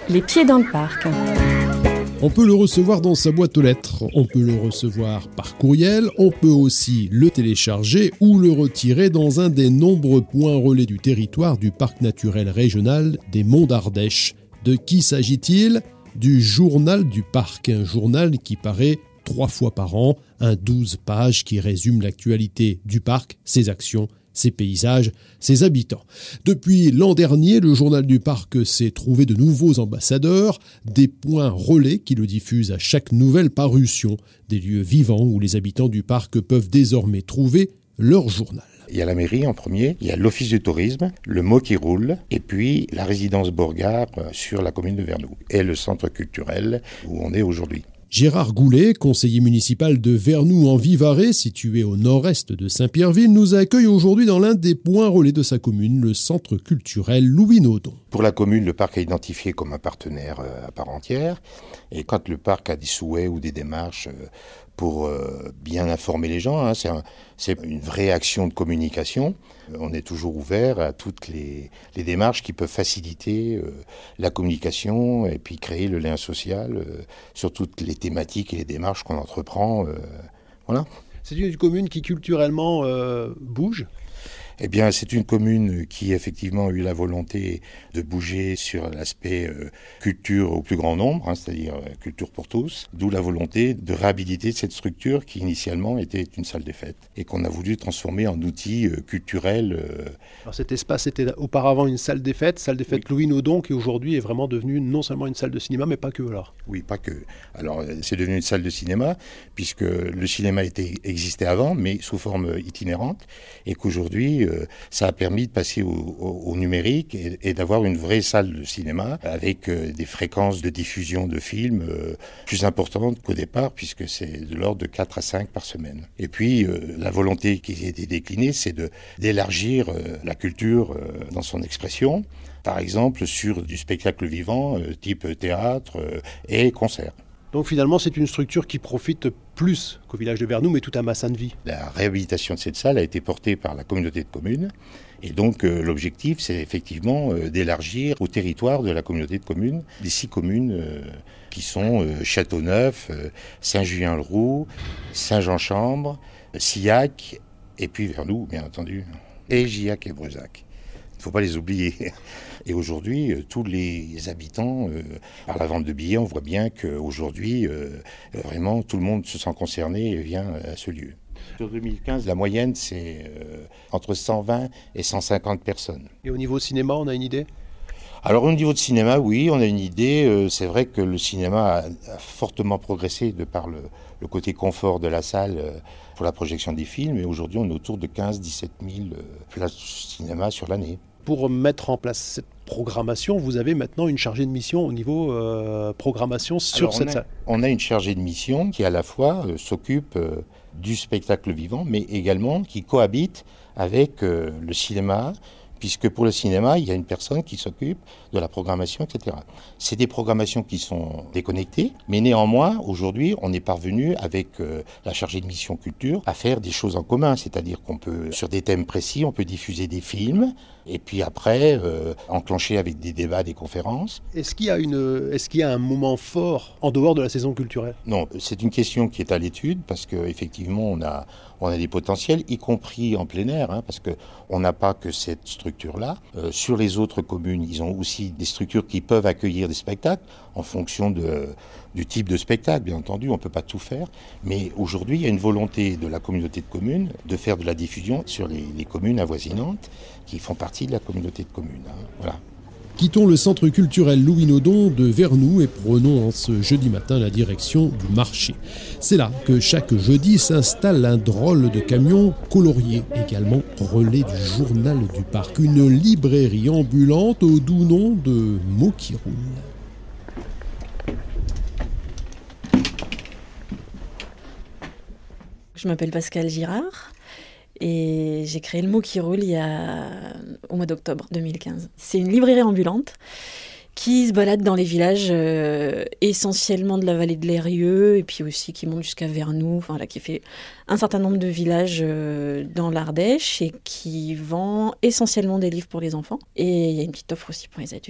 Les pieds dans le parc. On peut le recevoir dans sa boîte aux lettres, on peut le recevoir par courriel, on peut aussi le télécharger ou le retirer dans un des nombreux points relais du territoire du parc naturel régional des Monts d'Ardèche. De qui s'agit-il ? Du journal du parc, un journal qui paraît 3 fois par an, un 12 pages qui résume l'actualité du parc, ses actions, ses paysages, ses habitants. Depuis l'an dernier, le journal du parc s'est trouvé de nouveaux ambassadeurs, des points relais qui le diffusent à chaque nouvelle parution, des lieux vivants où les habitants du parc peuvent désormais trouver leur journal. Il y a la mairie en premier, il y a l'office du tourisme, le mot qui roule, et puis la résidence Bourgard sur la commune de Vernoux, et le centre culturel où on est aujourd'hui. Gérard Goulet, conseiller municipal de Vernoux en Vivarais, situé au nord-est de Saint-Pierreville, nous accueille aujourd'hui dans l'un des points relais de sa commune, le centre culturel Louis-Naudon. Pour la commune, le parc est identifié comme un partenaire à part entière. Et quand le parc a des souhaits ou des démarches pour bien informer les gens, c'est une vraie action de communication. On est toujours ouvert à toutes les démarches qui peuvent faciliter la communication et puis créer le lien social sur toutes les thématiques et les démarches qu'on entreprend. Voilà. C'est une commune qui culturellement bouge ? Eh bien, c'est une commune qui effectivement a eu la volonté de bouger sur l'aspect culture au plus grand nombre, c'est-à-dire culture pour tous, d'où la volonté de réhabiliter cette structure qui initialement était une salle des fêtes et qu'on a voulu transformer en outil culturel. Alors cet espace était auparavant une salle des fêtes oui. Louis-Naudon, qui aujourd'hui est vraiment devenue non seulement une salle de cinéma, mais pas que alors. Oui, pas que. Alors c'est devenu une salle de cinéma, puisque le cinéma existait avant, mais sous forme itinérante, et qu'aujourd'hui, ça a permis de passer au numérique et d'avoir une vraie salle de cinéma avec des fréquences de diffusion de films plus importantes qu'au départ, puisque c'est de l'ordre de 4 à 5 par semaine. Et puis, la volonté qui a été déclinée, c'est d'élargir la culture dans son expression, par exemple sur du spectacle vivant, type théâtre et concert. Donc finalement, c'est une structure qui profite plus qu'au village de Vernoux, mais tout un bassin de vie. La réhabilitation de cette salle a été portée par la communauté de communes. Et donc l'objectif, c'est effectivement d'élargir au territoire de la communauté de communes les 6 communes qui sont Châteauneuf, Saint-Julien-le-Roux, Saint-Jean-Chambre, Sillac, et puis Vernoux, bien entendu, et Gillac et Brusac. Il ne faut pas les oublier. Et aujourd'hui, tous les habitants, par la vente de billets, on voit bien qu'aujourd'hui, vraiment, tout le monde se sent concerné et vient à ce lieu. Sur 2015, la moyenne, c'est entre 120 et 150 personnes. Et au niveau cinéma, on a une idée ? Alors au niveau de cinéma, oui, on a une idée. C'est vrai que le cinéma a fortement progressé de par le côté confort de la salle pour la projection des films. Et aujourd'hui, on est autour de 15-17 000 places de cinéma sur l'année. Pour mettre en place cette programmation, vous avez maintenant une chargée de mission au niveau programmation sur cette salle. On a une chargée de mission qui à la fois s'occupe du spectacle vivant, mais également qui cohabite avec le cinéma, puisque pour le cinéma, il y a une personne qui s'occupe de la programmation, etc. C'est des programmations qui sont déconnectées, mais néanmoins, aujourd'hui, on est parvenu avec la chargée de mission culture à faire des choses en commun, c'est-à-dire qu'on peut, sur des thèmes précis, on peut diffuser des films, et puis après, enclencher avec des débats, des conférences. Est-ce qu'il y a un moment fort en dehors de la saison culturelle ? Non, c'est une question qui est à l'étude, parce qu'effectivement, on a des potentiels, y compris en plein air, parce qu'on n'a pas que cette structure-là. Sur les autres communes, ils ont aussi des structures qui peuvent accueillir des spectacles en fonction du type de spectacle, bien entendu, on ne peut pas tout faire. Mais aujourd'hui, il y a une volonté de la communauté de communes de faire de la diffusion sur les communes avoisinantes qui font partie de la communauté de communes. Voilà. Quittons le centre culturel Louis-Naudon de Vernoux et prenons en ce jeudi matin la direction du marché. C'est là que chaque jeudi s'installe un drôle de camion colorié, également relais du journal du parc, une librairie ambulante au doux nom de Mots qui roulent. Je m'appelle Pascal Girard. Et j'ai créé le Mot qui roule au mois d'octobre 2015. C'est une librairie ambulante qui se balade dans les villages essentiellement de la vallée de l'Eyrieux et puis aussi qui monte jusqu'à Vernoux, qui fait un certain nombre de villages dans l'Ardèche et qui vend essentiellement des livres pour les enfants. Et il y a une petite offre aussi pour les adultes.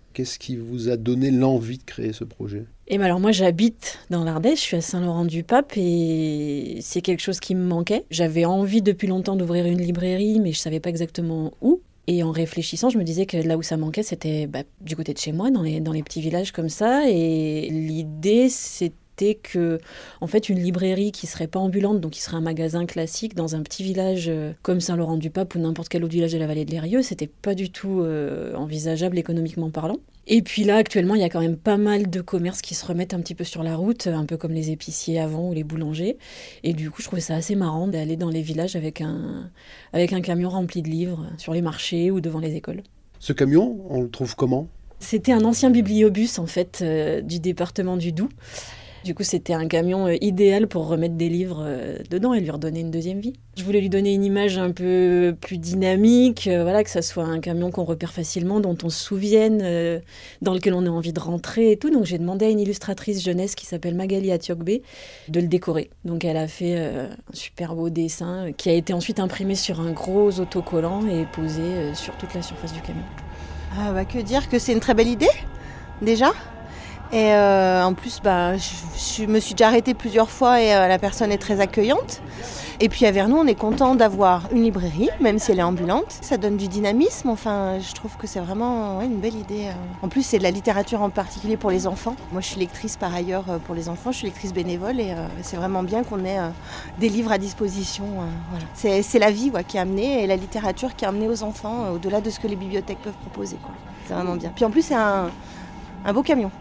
Qu'est-ce qui vous a donné l'envie de créer ce projet ? Et ben alors moi j'habite dans l'Ardèche, je suis à Saint-Laurent-du-Pape et c'est quelque chose qui me manquait. J'avais envie depuis longtemps d'ouvrir une librairie mais je savais pas exactement où. Et en réfléchissant, je me disais que là où ça manquait, c'était du côté de chez moi, dans les petits villages comme ça. Et l'idée, c'était que, en fait, une librairie qui serait pas ambulante, donc qui serait un magasin classique dans un petit village comme Saint-Laurent-du-Pape ou n'importe quel autre village de la vallée de l'Eyrieux, c'était pas du tout envisageable économiquement parlant. Et puis là, actuellement, il y a quand même pas mal de commerces qui se remettent un petit peu sur la route, un peu comme les épiciers avant ou les boulangers. Et du coup, je trouvais ça assez marrant d'aller dans les villages avec un camion rempli de livres sur les marchés ou devant les écoles. Ce camion, on le trouve comment ? C'était un ancien bibliobus, en fait, du département du Doubs. Du coup, c'était un camion idéal pour remettre des livres dedans et lui redonner une deuxième vie. Je voulais lui donner une image un peu plus dynamique, voilà, que ça soit un camion qu'on repère facilement, dont on se souvienne, dans lequel on a envie de rentrer et tout. Donc j'ai demandé à une illustratrice jeunesse qui s'appelle Magali Atiogbe de le décorer. Donc elle a fait un super beau dessin qui a été ensuite imprimé sur un gros autocollant et posé sur toute la surface du camion. Que dire, que c'est une très belle idée, déjà. Et en plus, je me suis déjà arrêtée plusieurs fois et la personne est très accueillante. Et puis à Vernou, on est content d'avoir une librairie, même si elle est ambulante. Ça donne du dynamisme, enfin, je trouve que c'est vraiment une belle idée. En plus, c'est de la littérature en particulier pour les enfants. Moi, je suis lectrice par ailleurs pour les enfants, je suis lectrice bénévole et c'est vraiment bien qu'on ait des livres à disposition. Voilà. C'est la vie qui est amenée et la littérature qui est amenée aux enfants, au-delà de ce que les bibliothèques peuvent proposer. C'est vraiment bien. Puis en plus, c'est un beau camion.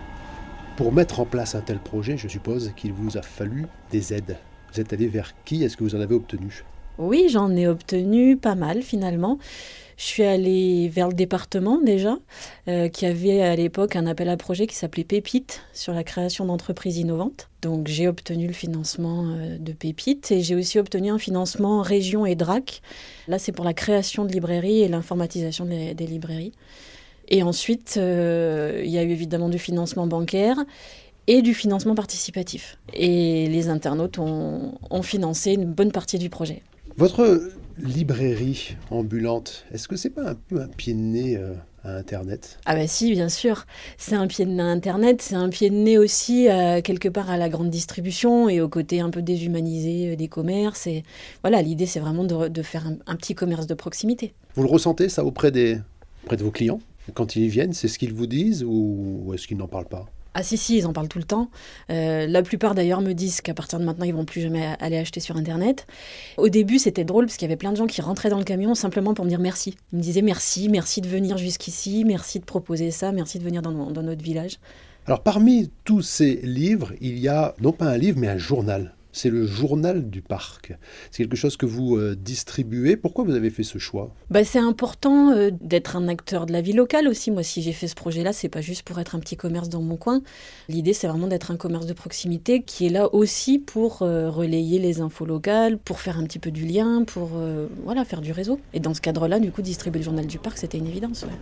Pour mettre en place un tel projet, je suppose qu'il vous a fallu des aides. Vous êtes allé vers qui ? Est-ce que vous en avez obtenu ? Oui, j'en ai obtenu pas mal finalement. Je suis allée vers le département déjà, qui avait à l'époque un appel à projet qui s'appelait Pépite sur la création d'entreprises innovantes. Donc j'ai obtenu le financement de Pépite et j'ai aussi obtenu un financement région et DRAC. Là, c'est pour la création de librairies et l'informatisation des librairies. Et ensuite, il y a eu évidemment du financement bancaire et du financement participatif. Et les internautes ont financé une bonne partie du projet. Votre librairie ambulante, est-ce que c'est pas un peu un pied de nez à Internet ? Ah si, bien sûr. C'est un pied de nez à Internet, c'est un pied de nez aussi quelque part à la grande distribution et au côté un peu déshumanisé des commerces. Et voilà, l'idée, c'est vraiment de faire un petit commerce de proximité. Vous le ressentez, ça, auprès de vos clients ? Quand ils viennent, c'est ce qu'ils vous disent ou est-ce qu'ils n'en parlent pas ? Ah si, ils en parlent tout le temps. La plupart d'ailleurs me disent qu'à partir de maintenant, ils ne vont plus jamais aller acheter sur Internet. Au début, c'était drôle parce qu'il y avait plein de gens qui rentraient dans le camion simplement pour me dire merci. Ils me disaient merci de venir jusqu'ici, merci de proposer ça, merci de venir dans notre village. Alors parmi tous ces livres, il y a non pas un livre mais un journal. C'est le journal du parc. C'est quelque chose que vous distribuez. Pourquoi vous avez fait ce choix ? C'est important d'être un acteur de la vie locale aussi. Moi, si j'ai fait ce projet-là, c'est pas juste pour être un petit commerce dans mon coin. L'idée, c'est vraiment d'être un commerce de proximité qui est là aussi pour relayer les infos locales, pour faire un petit peu du lien, pour faire du réseau. Et dans ce cadre-là, du coup, distribuer le journal du parc, c'était une évidence. Ouais.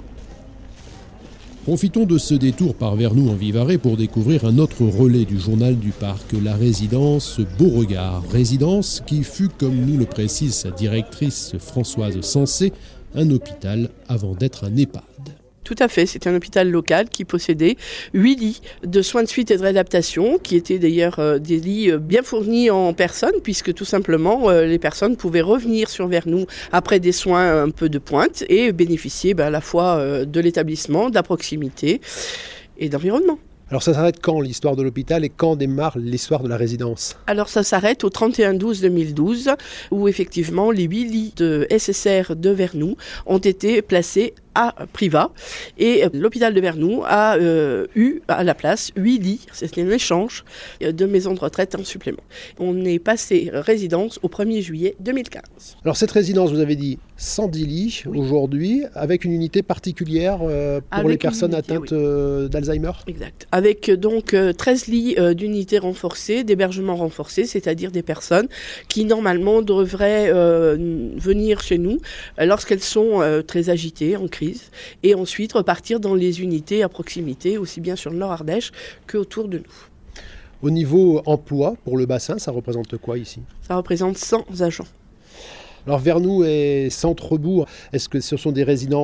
Profitons de ce détour par Vernou en Vivarais pour découvrir un autre relais du journal du parc, la résidence Beauregard. Résidence qui fut, comme nous le précise sa directrice Françoise Sensé, un hôpital avant d'être un EHPAD. Tout à fait, c'était un hôpital local qui possédait 8 lits de soins de suite et de réadaptation, qui étaient d'ailleurs des lits bien fournis en personnes, puisque tout simplement les personnes pouvaient revenir sur Vernou après des soins un peu de pointe et bénéficier à la fois de l'établissement, de la proximité et d'environnement. Alors ça s'arrête quand l'histoire de l'hôpital et quand démarre l'histoire de la résidence ? Alors ça s'arrête au 31/12/2012 où effectivement les 8 lits de SSR de Vernou ont été placés à Privas et l'hôpital de Vernou a eu à la place 8 lits, c'était un échange de maisons de retraite en supplément. On est passé résidence au 1er juillet 2015. Alors cette résidence, vous avez dit 110 lits aujourd'hui, avec une unité particulière pour les personnes atteintes d'Alzheimer ? Exact. Avec donc 13 lits d'unités renforcées, d'hébergement renforcé, c'est-à-dire des personnes qui normalement devraient venir chez nous lorsqu'elles sont très agitées, en crise, et ensuite repartir dans les unités à proximité, aussi bien sur le Nord Ardèche qu'autour de nous. Au niveau emploi, pour le bassin, ça représente quoi ici ? Ça représente 100 agents. Alors Vernou et centre-bourg, est-ce que ce sont des résidents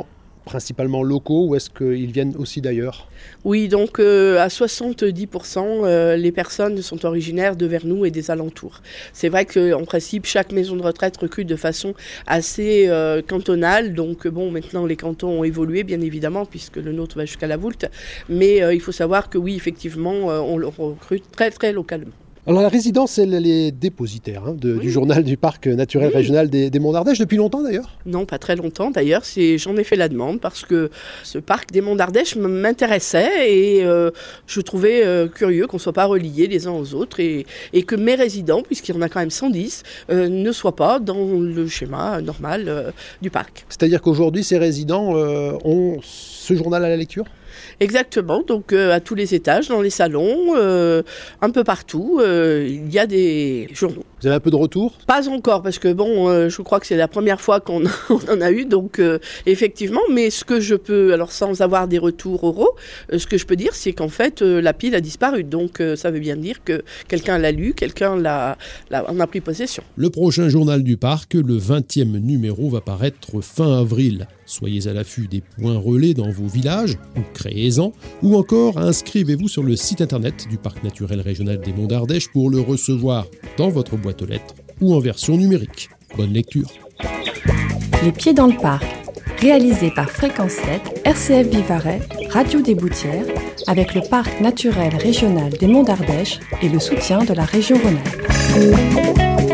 principalement locaux ou est-ce qu'ils viennent aussi d'ailleurs ? Oui, donc à 70%, les personnes sont originaires de Vernoux et des alentours. C'est vrai qu'en principe, chaque maison de retraite recrute de façon assez cantonale. Donc maintenant les cantons ont évolué, bien évidemment, puisque le nôtre va jusqu'à la Voulte. Mais il faut savoir que oui, effectivement, on le recrute très, très localement. Alors la résidence, elle est dépositaire du journal du parc naturel régional des Monts d'Ardèche, depuis longtemps d'ailleurs ? Non, pas très longtemps d'ailleurs, j'en ai fait la demande parce que ce parc des Monts d'Ardèche m'intéressait et je trouvais curieux qu'on ne soit pas reliés les uns aux autres et que mes résidents, puisqu'il y en a quand même 110, ne soient pas dans le schéma normal du parc. C'est-à-dire qu'aujourd'hui, ces résidents ont ce journal à la lecture ? Exactement, donc à tous les étages, dans les salons, un peu partout, il y a des journaux. Vous avez un peu de retour ? Pas encore, parce que je crois que c'est la première fois qu'on en a eu, donc effectivement, mais ce que je peux, alors sans avoir des retours oraux, ce que je peux dire, c'est qu'en fait, la pile a disparu, donc ça veut bien dire que quelqu'un l'a lu, quelqu'un en a pris possession. Le prochain journal du parc, le 20e numéro, va paraître fin avril. Soyez à l'affût des points relais dans vos villages, ou créez-en, ou encore inscrivez-vous sur le site internet du Parc naturel régional des Monts d'Ardèche pour le recevoir dans votre boîte aux lettres ou en version numérique. Bonne lecture. Les pieds dans le parc, réalisé par Fréquence 7, RCF Vivarais, Radio des Boutières, avec le Parc naturel régional des Monts d'Ardèche et le soutien de la région Rhône-Alpes.